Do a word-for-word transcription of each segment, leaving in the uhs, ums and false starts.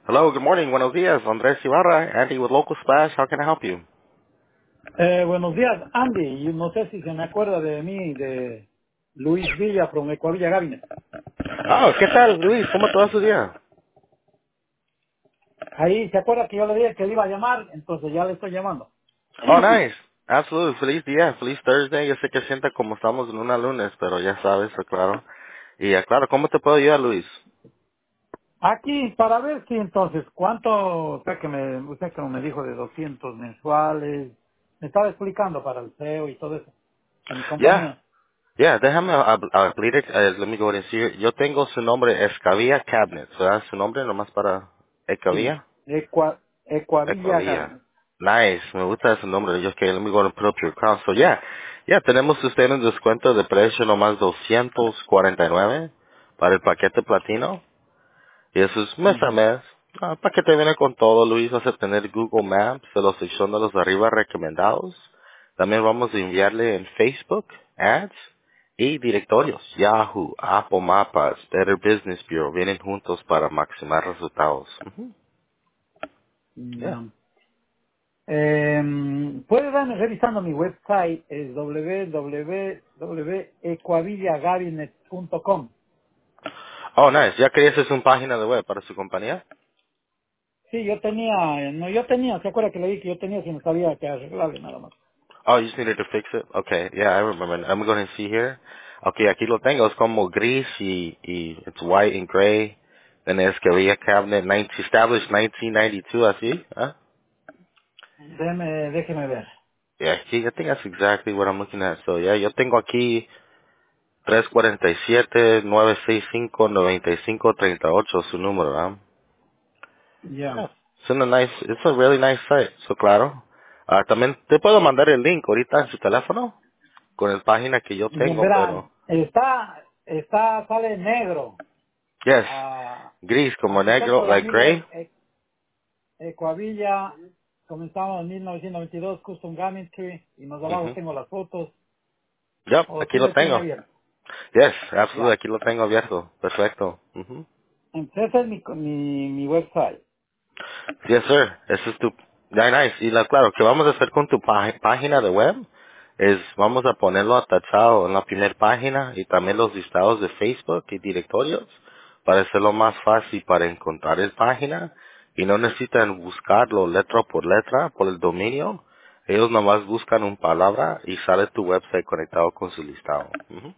Hello, good morning, buenos días. Andrés Ibarra, Andy with Local Splash. How can I help you? Eh, buenos días, Andy. Yo no sé si se me acuerda de mí, de Luis Villa, from Ecuavilla Gabinet. Oh, ¿qué tal, Luis? ¿Cómo te va su día? Ahí, ¿se acuerda que yo le dije que le iba a llamar? Entonces ya le estoy llamando. Oh, nice. Absolutely. Feliz día, feliz Thursday. Yo sé que sienta como estamos en una lunes, pero ya sabes, claro. Y eh, claro, ¿cómo te puedo ayudar, Luis? Aquí, para ver si entonces, ¿cuánto, usted que me, usted que me dijo de doscientos mensuales, me estaba explicando para el C E O y todo eso, de mi Ya, compañía? ya, déjame hab- abrir, eh, let me go ahead and see. Yo tengo su nombre, Escavilla Cabinet, ¿verdad? Su nombre nomás para Sí, Escavilla. Ecua, Ecuavilla Ecuavilla. Gabinet. Nice, me gusta ese nombre. Yo que let me go and put up your account. So yeah, ya tenemos usted un descuento de precio nomás doscientos cuarenta y nueve para el paquete platino. Y eso es mes a Ujú. mes. Ah, el paquete viene con todo, Luis. Vas a tener Google Maps, de la sección de los de arriba recomendados. También vamos a enviarle en Facebook, ads y directorios. Yahoo, Apple Mapas, Better Business Bureau. Vienen juntos para maximizar resultados. Ujú. Yeah. Ya. Eh, puede darme revisando mi website, es w w w punto ecuavillagabinet punto com. Oh, nice. ¿Ya querías hacer una página de web para su compañía? Sí, yo tenía, no, yo tenía, ¿se acuerda que le dije que yo tenía si no sabía que arreglarle nada más? Oh, you just needed to fix it? Okay, yeah, I remember. I'm going to see here. Okay, aquí lo tengo. Es como gris y, y it's white and gray. Then es que había cabinet nineteen, established nineteen ninety-two, así. Huh? Déjeme, déjeme ver. Yeah, aquí, I think that's exactly what I'm looking at. So, yeah, yo tengo aquí tres cuatro siete, nueve seis cinco, nueve cinco tres ocho su número, ¿ah? Ya. Yeah. It's in a nice, it's a really nice site. So, claro. Ah, también te puedo mandar el link ahorita en su teléfono con la página que yo Bien, tengo, verán, pero está, está, sale negro. yes, Ah, gris como aquí está el negro, like programilla gray. E- E- Ecuavilla, comenzamos en mil novecientos noventa y dos, Custom Gantry, y más abajo Mhm. tengo las fotos, Yep, o aquí si lo le tiene tengo. abierto. Yes, absolutely, Ya. aquí lo tengo abierto. Perfecto. Mhm. Entonces ese es mi, mi, mi website. Yes, sir. Eso es tu... Very nice. Y la, claro, que vamos a hacer con tu pá- página de web es, vamos a ponerlo atachado en la primera página y también los listados de Facebook y directorios para hacerlo más fácil para encontrar el página y no necesitan buscarlo letra por letra por el dominio. Ellos nomás buscan una palabra y sale tu website conectado con su listado. Ujú.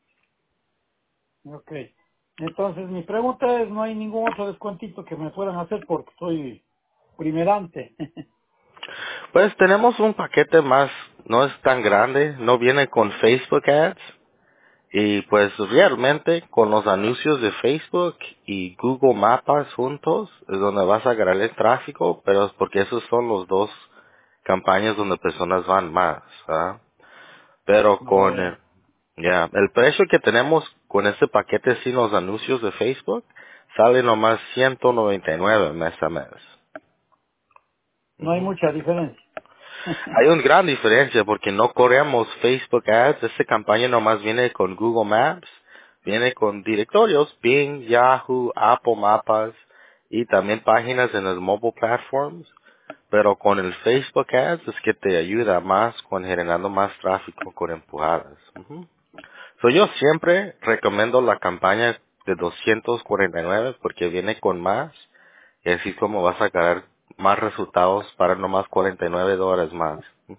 Ok. Entonces, mi pregunta es, ¿no hay ningún otro descuentito que me puedan hacer porque soy primerante? Pues tenemos un paquete más, no es tan grande, no viene con Facebook Ads. Y pues realmente con los anuncios de Facebook y Google Maps juntos es donde vas a ganar el tráfico, pero es porque esos son los dos campañas donde personas van más, ¿ah? Pero No, con el, ya. ya, el precio que tenemos con este paquete sin los anuncios de Facebook sale nomás ciento noventa y nueve mes a mes. No hay Ujú. mucha diferencia. Hay una gran diferencia porque no corremos Facebook Ads. Esta campaña nomás viene con Google Maps, viene con directorios, Bing, Yahoo, Apple Mapas y también páginas en las mobile platforms. Pero con el Facebook Ads es que te ayuda más con generando más tráfico con empujadas. Ujú. So yo siempre recomiendo la campaña de doscientos cuarenta y nueve porque viene con más y así como vas a ganar más resultados para nomás cuarenta y nueve dólares más.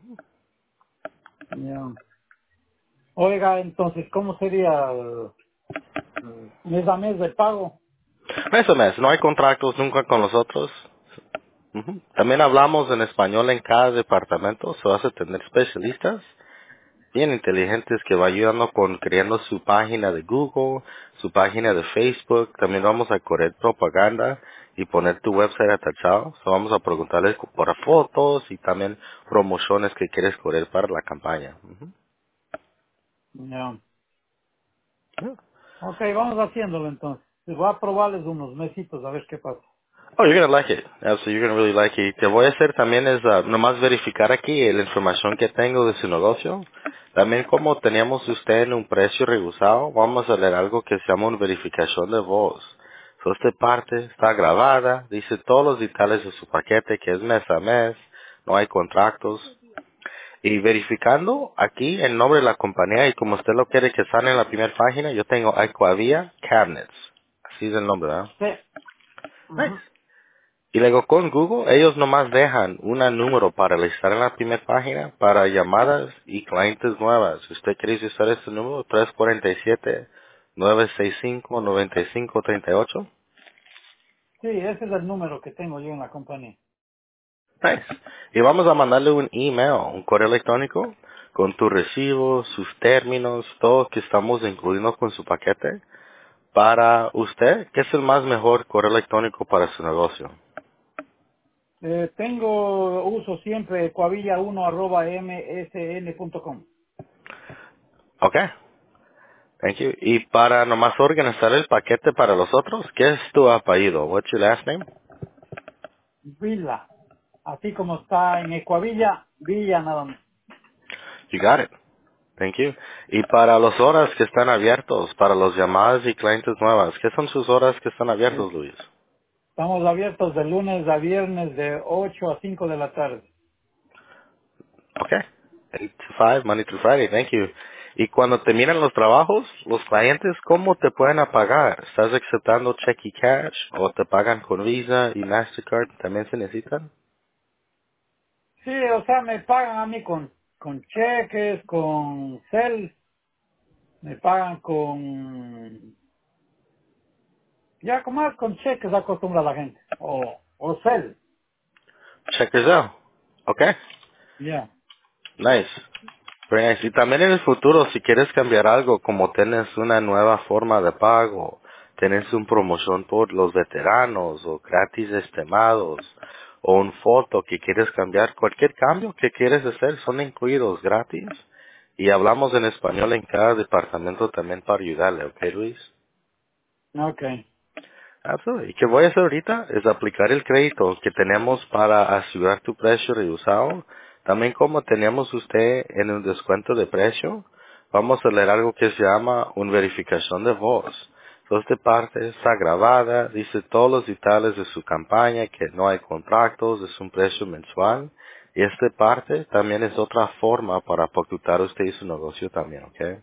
Ya. Oiga, entonces, ¿cómo sería el, el mes a mes de pago? Mes a mes, no hay contratos nunca con nosotros. Ujú. También hablamos en español en cada departamento, se vas a tener especialistas bien inteligentes que va ayudando con creando su página de Google, su página de Facebook. También vamos a correr propaganda y poner tu website atachado. So vamos a preguntarles por fotos y también promociones que quieres correr para la campaña. Ujú. Ya. Yeah. Ok, vamos haciéndolo entonces. Voy a probarles unos mesitos a ver qué pasa. Oh, you're gonna like it. Absolutely, you're gonna really like it. Te voy a hacer también es ah, nomás verificar aquí la información que tengo de su negocio. También como teníamos usted en un precio rehusado, vamos a leer algo que se llama una verificación de voz. So, esta parte está grabada, dice todos los detalles de su paquete, que es mes a mes, no hay contratos. Y verificando aquí el nombre de la compañía y como usted lo quiere que salga en la primera página, yo tengo Aquavia Cabinets. Así es el nombre, ¿verdad? Sí. Nice. Ujú. Y luego con Google, ellos nomás dejan un número para listar en la primera página para llamadas y clientes nuevas. Si usted quiere usar este número, tres cuatro siete, nueve seis cinco, nueve cinco tres ocho. Sí, ese es el número que tengo yo en la compañía. Nice. Y vamos a mandarle un email, un correo electrónico, con tu recibo, sus términos, todo que estamos incluyendo con su paquete. Para usted, ¿qué es el más mejor correo electrónico para su negocio? Eh, tengo, uso siempre coavilla uno arroba msn punto com. Okay. Thank you. Y para nomás organizar el paquete para los otros, ¿qué es tu apellido? What's your last name? Villa. Así como está en Ecuavilla, Villa nada más. You got it. Thank you. Y para las horas que están abiertos, para los llamadas y clientes nuevas, ¿qué son sus horas que están Eh, abiertos, Luis? Estamos abiertos de lunes a viernes de ocho a cinco de la tarde. Okay. eight to five, Monday through Friday. Thank you. Y cuando terminan los trabajos, los clientes, ¿cómo te pueden pagar? ¿Estás aceptando cheque y cash o te pagan con Visa y Mastercard? ¿También se necesitan? Sí, o sea, me pagan a mí con, con cheques, con cel, me pagan con, ya como más con cheques acostumbra la gente, o, o cel, Check this out. Okay. ya. Nice. Very nice. Y también en el futuro, si quieres cambiar algo, como tienes una nueva forma de pago, tienes una promoción por los veteranos, o gratis estimados, o un foto que quieres cambiar, cualquier cambio que quieres hacer son incluidos gratis. Y hablamos en español en cada departamento también para ayudarle, ¿ok, Luis? Okay. Absolutely. Y que voy a hacer ahorita es aplicar el crédito que tenemos para asegurar tu precio reusado. También como tenemos usted en un descuento de precio, vamos a leer algo que se llama una verificación de voz. Entonces, esta parte está grabada, dice todos los detalles de su campaña, que no hay contratos, es un precio mensual. Y esta parte también es otra forma para ocultar usted y su negocio también, ¿ok?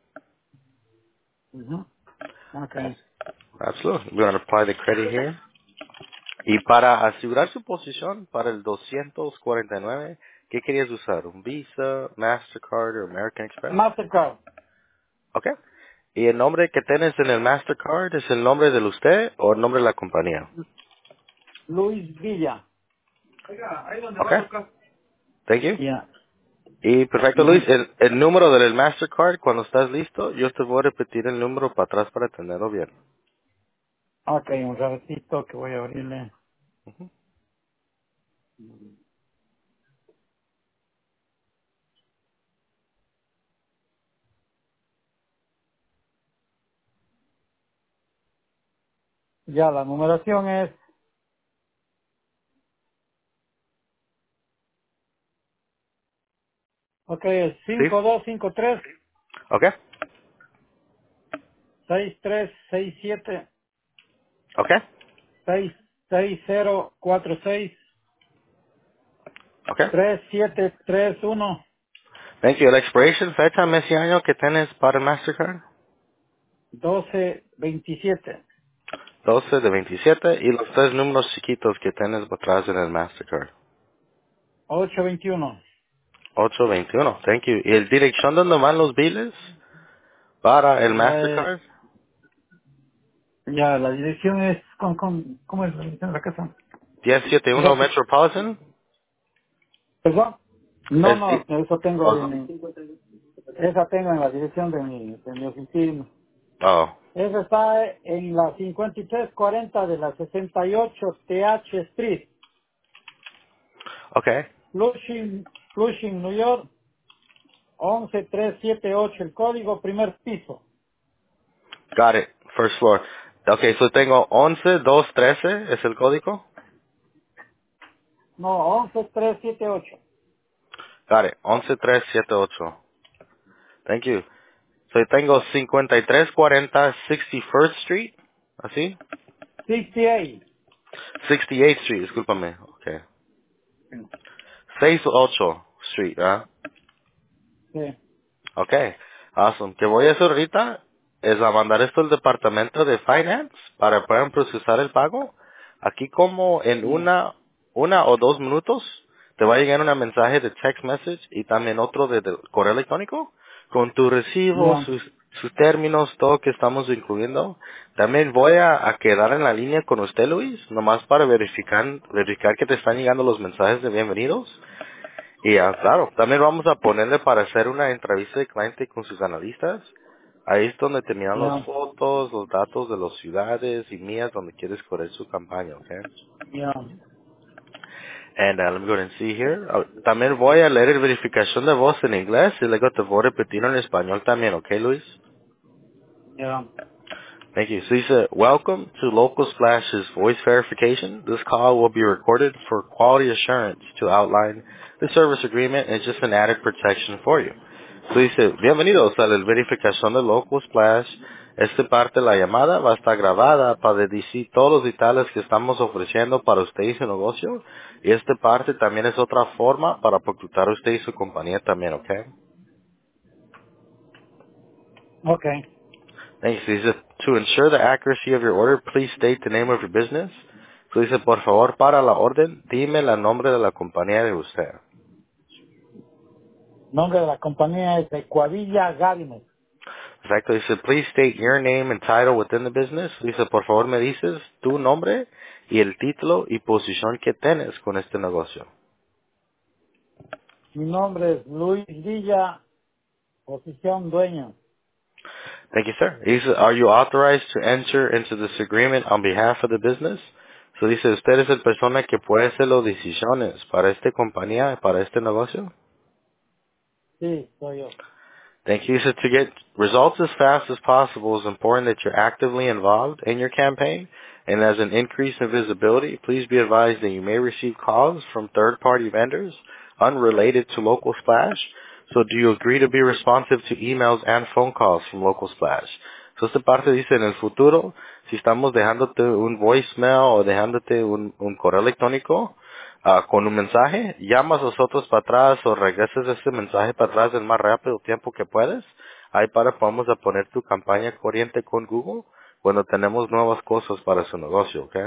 Ujú. Okay. Absolutely. We're going to apply the credit here. Y para asegurar su posición para el doscientos cuarenta y nueve, ¿qué querías usar? ¿Un Visa, Mastercard o American Express? Mastercard, Ok. ¿Y el nombre que tienes en el Mastercard es el nombre de usted o el nombre de la compañía? Luis Villa. Ok. Thank you. Ya. Y perfecto, Luis. Ujú. El, el número del Mastercard, cuando estás listo, yo te voy a repetir el número para atrás para tenerlo bien. Ok, un ratito que voy a abrirle. Ya, la numeración es, ok, es ¿Sí? cinco dos cinco tres Ok. seis tres seis siete Ok. seis seis cero cuatro seis Ok. tres siete tres uno Thank you. La expiration fecha, mes y año que tienes para el Mastercard. doce veintisiete doce de veintisiete y los tres números chiquitos que tienes atrás en el Mastercard. ocho veintiuno. ocho veintiuno, thank you. ¿Y el dirección donde van los biles para el Eh, Mastercard? ya, la dirección es, con, con, ¿cómo es la dirección de la casa? diez setenta y Un uno ratito. Metropolitan. ¿Perdón? No, Es, no, eso tengo oh, en, esa tengo en la dirección de mi, de mi oficina. oh, Esa está en la cincuenta y tres cuarenta de la sesenta y ocho T H Street, okay, Flushing, Flushing, New York, once tres siete ocho, el código, primer piso. got it, first floor. Okay, so tengo once doscientos trece, ¿es el código? No, once tres siete ocho. Got it, once trescientos setenta y ocho. Thank you. So tengo cincuenta y tres cuarenta sesenta y first Street, ¿así? sesenta y ocho. sixty-eighth Street, discúlpame. Okay. sixty-ocho Street, ¿ah? Sí. Okay. Awesome. ¿Qué voy a hacer ahorita? Es a mandar esto al departamento de Finance para que puedan procesar el pago. Aquí como en Ya. una, una o dos minutos te va a llegar un mensaje de text message y también otro de, de correo electrónico con tu recibo, Ya. sus, sus términos, todo que estamos incluyendo. También voy a, a quedar en la línea con usted, Luis, nomás para verificar, verificar que te están llegando los mensajes de bienvenidos. Y ah, claro, también vamos a ponerle para hacer una entrevista de cliente con sus analistas. Ahí es donde te miran las Ya. fotos, los datos de las ciudades y mías donde quieres correr su campaña, ¿ok? Ya. And uh, let me go ahead and see here. Ah, también voy a leer la verificación de voz en inglés y luego te voy a repetir en español también, ¿ok, Luis? Ya. Thank you. So you said, welcome to Local Splash's voice verification. This call will be recorded for quality assurance to outline the service agreement and just an added protection for you. So dice, bienvenidos a la verificación de Local Splash. Esta parte de la llamada va a estar grabada para decir todos los detalles que estamos ofreciendo para usted y su negocio. Y esta parte también es otra forma para ocultar a usted y su compañía también, ¿ok? Okay. Thanks. Dice, to ensure the accuracy of your order, please state the name of your business. So dice, por favor, para la orden, dime el nombre de la compañía de usted. Nombre de la compañía es Ecuadilla Gardiner. Exacto. Dice, please state your name and title within the business. Dice, por favor, me dices tu nombre y el título y posición que tienes con este negocio. Mi nombre es Luis Villa, posición dueño. Thank you, sir. Dice, are you authorized to enter into this agreement on behalf of the business? So dice, ¿usted es el persona que puede hacer las decisiones para esta compañía, para este negocio? Sí, soy yo. Thank you. So to get results as fast as possible, it's important that you're actively involved in your campaign. And as an increase in visibility, please be advised that you may receive calls from third-party vendors unrelated to Local Splash. So do you agree to be responsive to emails and phone calls from Local Splash? So esta parte dice, en el futuro, si estamos dejándote un voicemail o dejándote un, un correo electrónico, ah, con un mensaje, llamas a nosotros para atrás o regresas ese mensaje para atrás el más rápido tiempo que puedes. Ahí para podemos a poner tu campaña corriente con Google cuando tenemos nuevas cosas para su negocio, ¿ok?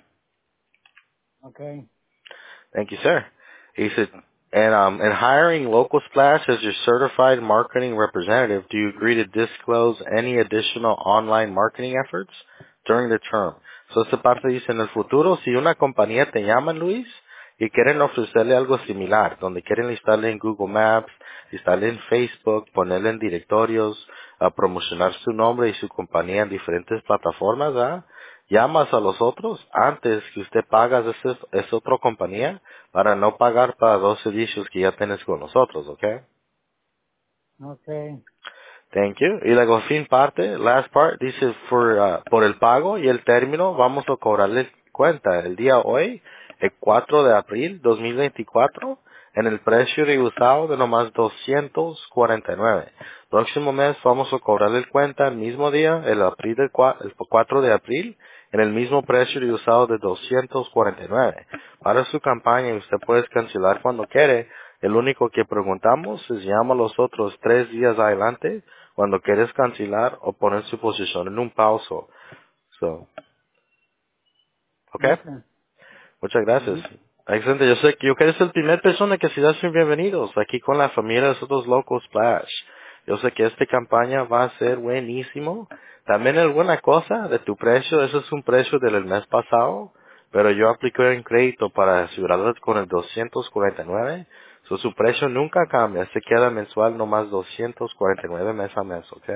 Okay. Thank you, sir. He said, and um, in hiring Local Splash as your certified marketing representative, do you agree to disclose any additional online marketing efforts during the term? So esta parte dice, en el futuro, si una compañía te llama, Luis, y quieren ofrecerle algo similar, donde quieren listarle en Google Maps, listarle en Facebook, ponerle en directorios, a promocionar su nombre y su compañía en diferentes plataformas, ¿ah? Llamas a los otros antes que usted pagas ese, esa otra compañía para no pagar para dos servicios que ya tienes con nosotros, ¿ok? Okay. Thank you. Y luego, fin parte, last part, dice, for, uh, por el pago y el término, vamos a cobrarle cuenta el día hoy, el cuatro de abril dos mil veinticuatro, en el precio de usado de nomás doscientos cuarenta y nueve. Próximo mes vamos a cobrarle cuenta el mismo día, el, abril del cua- el cuatro de abril, en el mismo precio de usado de doscientos cuarenta y nueve. Para su campaña usted puede cancelar cuando quiere. El único que preguntamos es llama a los otros tres días adelante cuando quieres cancelar o poner su posición en un pauso. So, okay. Okay. Muchas gracias. Ujú. Excelente. Yo sé que yo que eres la primera persona que se da sus bienvenidos aquí con la familia de nosotros Local Splash. Yo sé que esta campaña va a ser buenísimo. También alguna cosa de tu precio, eso es un precio del mes pasado, pero yo apliqué en crédito para asegurarlo con el doscientos cuarenta y nueve. So, su precio nunca cambia, se queda mensual nomás doscientos cuarenta y nueve mes a mes, ¿ok?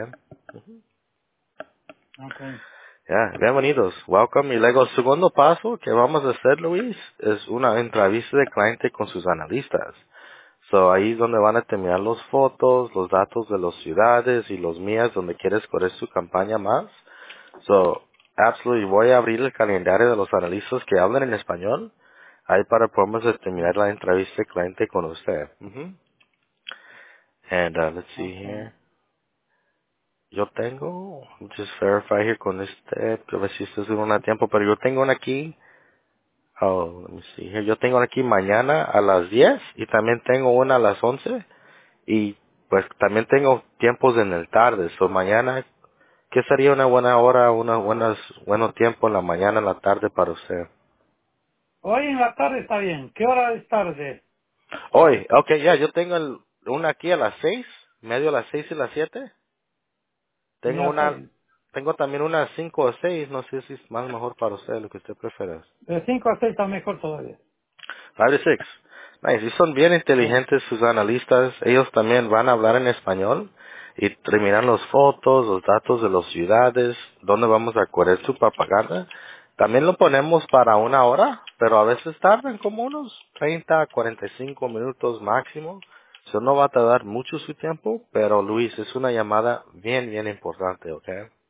Okay. Ya, bienvenidos. Welcome. Y luego el segundo paso que vamos a hacer, Luis, es una entrevista de cliente con sus analistas. So, ahí es donde van a terminar los fotos, los datos de las ciudades y los mías donde quieres correr su campaña más. So, absolutely, voy a abrir el calendario de los analistas que hablan en español. Ahí para podemos terminar la entrevista de cliente con usted. Ujú. And uh, let's see Okay. here. yo tengo, just verify here con este, a ver si esto es un tiempo, pero yo tengo una aquí, oh, let me see here, yo tengo una aquí mañana a las diez y también tengo una a las once y pues también tengo tiempos en el tarde, so mañana, ¿qué sería una buena hora, una buenas, buenos tiempo en la mañana, en la tarde para usted? Hoy en la tarde está bien. ¿Qué hora es tarde? Hoy, okay, ya, yo tengo el- una aquí a las seis, medio a las seis y las siete. Tengo Ya una, sé. tengo también una cinco o seis, no sé si es más mejor para usted, lo que usted prefiera. De cinco a seis está mejor todavía. Five to six. Nice. Y son bien Sí. inteligentes sus analistas. Ellos también van a hablar en español y terminan las fotos, los datos de las ciudades, dónde vamos a correr su propaganda. También lo ponemos para una hora, pero a veces tardan como unos treinta a cuarenta y cinco minutos máximo. Eso no va a tardar mucho su tiempo, pero Luis, es una llamada bien, bien importante, ¿ok?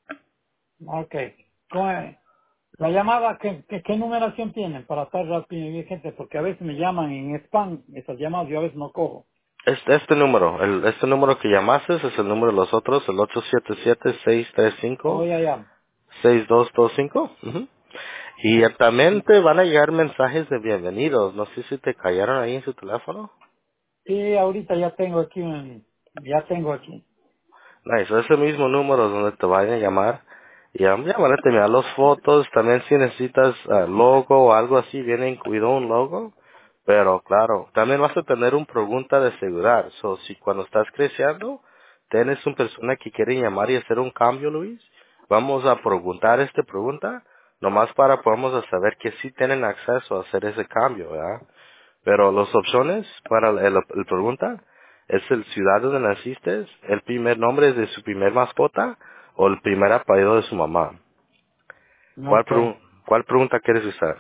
Ok. ¿Cómo es? La llamada, ¿qué, qué, qué numeración tienen para estar rápido y vigente? Porque a veces me llaman en spam, esas llamadas yo a veces no cojo. Este, este número, el, este número que llamaste es el número de los otros, el ocho siete siete, seis tres cinco, Oh, ya, ya. seis dos dos cinco. Ujú. Y eh, también te van a llegar mensajes de bienvenidos. No sé si te cayeron ahí en su teléfono. Sí, ahorita ya tengo aquí un, ya tengo aquí. Nice, ese mismo número donde te vayan a llamar. Y um, ya van a terminar las fotos. También si necesitas ah, logo o algo así, viene incluido un logo. Pero claro, también vas a tener una pregunta de seguridad. So, si cuando estás creciendo, tienes una persona que quiere llamar y hacer un cambio, Luis, vamos a preguntar esta pregunta, nomás para podamos saber que sí tienen acceso a hacer ese cambio, ¿verdad? Pero las opciones para el, el- el pregunta es el ciudad donde naciste, el primer nombre de su primer mascota o el primer apellido de su mamá. ¿Cuál, Ok. pregu- cuál pregunta quieres usar?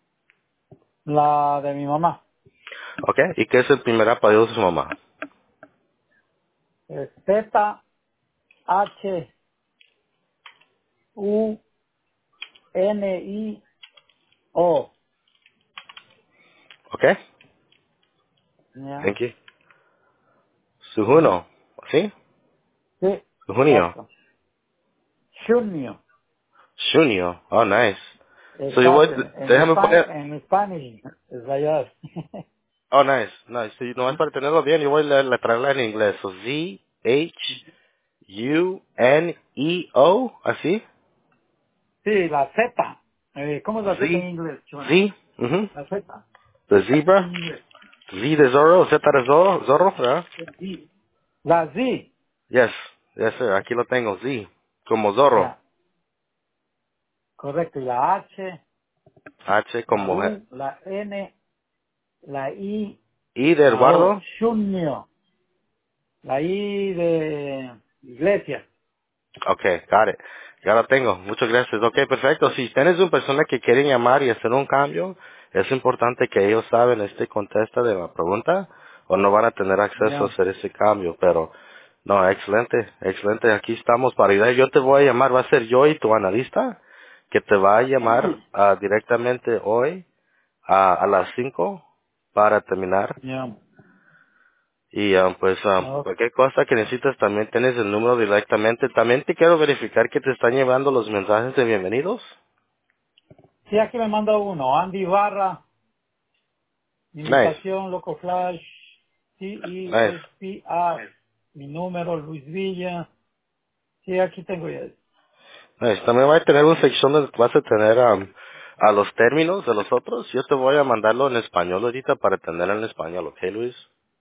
La de mi mamá. ¿Ok? ¿Y qué es el primer apellido de su mamá? Es Z H U N I O. ¿Ok? Ya. Thank you. Sujuno. ¿Sí? Sí, Sujunio. exacto. Junio. Junio. Oh, nice. So yo voy, Exacto. En, déjame Spa- poner, en Spanish es allá. oh, nice, nice. Si no es para tenerlo bien, yo voy a le- letrarla en inglés. So Z, H, U, N, E, O, ¿así? Sí, la Z. Eh, ¿Cómo es la Z en Z, inglés, Chua? Z, mhm. La Z. The En zebra, inglés. Z de Zorro, Z de Zorro, Zorro, ¿verdad? Sí. La Z. Yes, yes sir, aquí lo tengo, Z, como Zorro. Ya, correcto. Y la H, H la como je- U, la N, la I, I de la O. Eduardo. Junio. La I de iglesia. Okay, got it. Ya lo tengo, muchas gracias. Okay, perfecto. Si tienes una persona que quiere llamar y hacer un cambio, es importante que ellos saben este contesta de la pregunta o no van a tener acceso a Ya. hacer ese cambio, pero no, excelente, excelente. Aquí estamos para ayudar. Yo te voy a llamar, va a ser yo y tu analista que te va a llamar ah, directamente hoy a, a las cinco para terminar. Ya. Y ah, pues ah, Ok. cualquier cosa que necesites también tienes el número directamente. También te quiero verificar que te están llevando los mensajes de bienvenidos. Sí, aquí me manda uno. Andy Barra, Nice, invitación, Loco Flash, C nice, E S P R. Mi número, Luis Villa. Sí, aquí tengo ya. nice. También va a tener una sección donde vas a tener ah, a los términos de los otros. Yo te voy a mandarlo en español ahorita para tenerlo en español, ¿ok, Luis?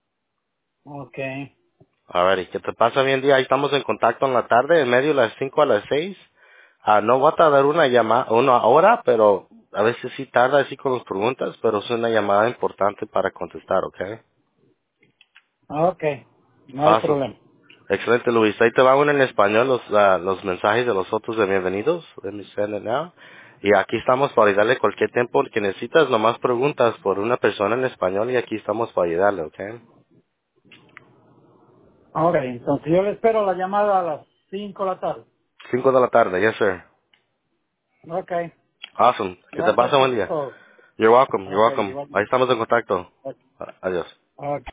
Ok. A ver, ¿y qué te pasa bien día? Ahí estamos en contacto en la tarde, en medio de las cinco a las seis. Ah, no va a tardar una llamada, una hora, pero a veces sí tarda así con las preguntas, pero es una llamada importante para contestar, ¿ok? Ok. No hay Awesome. problema. Excelente, Luis. Ahí te van uno en español los, ah, los mensajes de los otros de bienvenidos. Let me send it now. Y aquí estamos para ayudarle cualquier tiempo que necesitas, nomás preguntas por una persona en español y aquí estamos para ayudarle, ¿ok? Ok, entonces yo le espero la llamada a las cinco de la tarde. Cinco de la tarde, yes sir. Ok. Awesome. Que te Gracias pase buen por día. todo. You're welcome, you're Ok, welcome. Ahí igualmente. estamos en contacto. Ok. Adiós. Ok.